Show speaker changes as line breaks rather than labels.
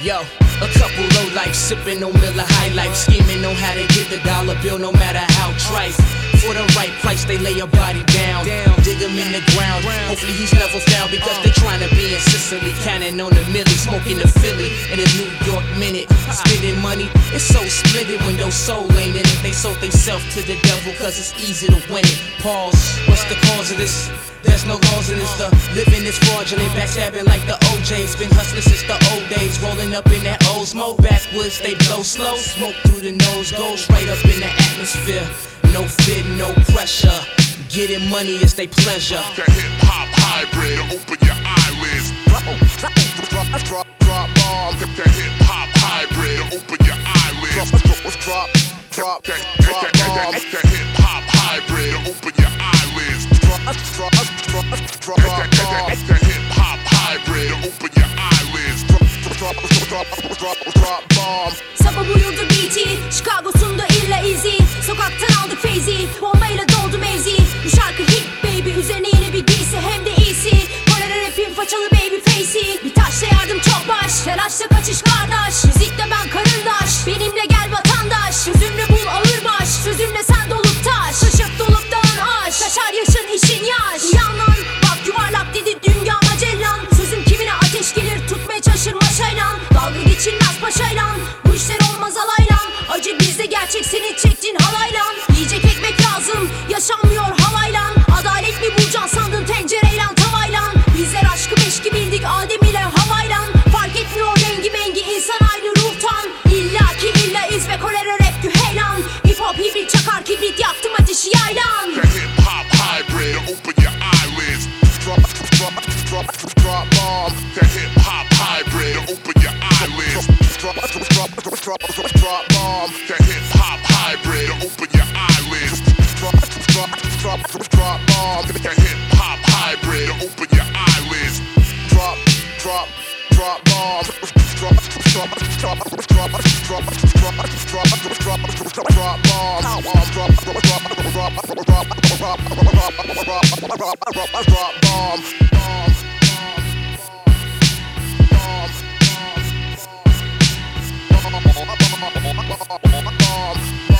Yo, a couple low life, sipping on Miller High Life, scheming on how to get the dollar bill no matter how trite. For the right price, they lay a body down, dig him in the ground. Hopefully he's never found because they're trying to be in Sicily, counting on the millie, smoking the Philly in a New York minute. Spending money, it's so splitted when your soul ain't in it. They sold theyself to the devil cause it's easy to win it. Pause, what's the cause of this? There's no laws in this, the living is fraudulent, backstabbing like the OJ's. Been hustling since the old days, rolling up in that Oldsmo. Backwoods, they blow slow, smoke through the nose, goes right up in the atmosphere. No fear, no pressure, getting money is their pleasure.
That hip-hop hybrid, open your eyelids. Drop bomb. That hip-hop hybrid, open your eyelids. Drop bomb. That hip-hop hybrid, open your eyelids. Drop that hip-hop hybrid, open your eyelids. Drop bomb.
Sabah buyurdu BT, Chicago'sunda illa izi. Sokaktan aldık feyzi, bombayla doldu mevzi. Bu şarkı hit baby, üzerine yeni bir giysi hem de iyisi. Kolera rapin façalı baby face'i. Bir taşla yardım çok baş, telaşla kaçış kardeş. Müzikle ben karındaş, benimle gel vatandaş. Sözümle bul ağır baş, sözümle sen dolup taş. Taşıp dolup dağın aş, taşar yaşın işin yaş. Uyan lan, bak yuvarlak dedi dünya macellan. Sözüm kimine ateş gelir, tutmaya çalışır maşaylan. Dalga geçilmez paşaylan, bu işler olmaz alaylan. Acı bizde gerçek, senin çektiğin halaylan. Yiyecek ekmek lazım, yaşanmıyor halaylan. Adalet mi bulacaksın sandın tencereyle tavaylan. Bizler aşkı meşki bildik Adem ile havaylan. Fark etmiyor rengi mengi, insan aynı ruhtan. İlla ki illa iz ve kolera rap güheylan. Hip hop hibrit çakar kibrit, yaktım ateşi yaylan.
That hip hop hybrid, open your eyelids. Drop bomb. That hip hop hybrid, open your eyelids. Drop bomb. That hip hop hybrid, open your eyelids. Drop bomb. That hip hop hybrid, open your eyelids. Drop bomb. Drop bomb.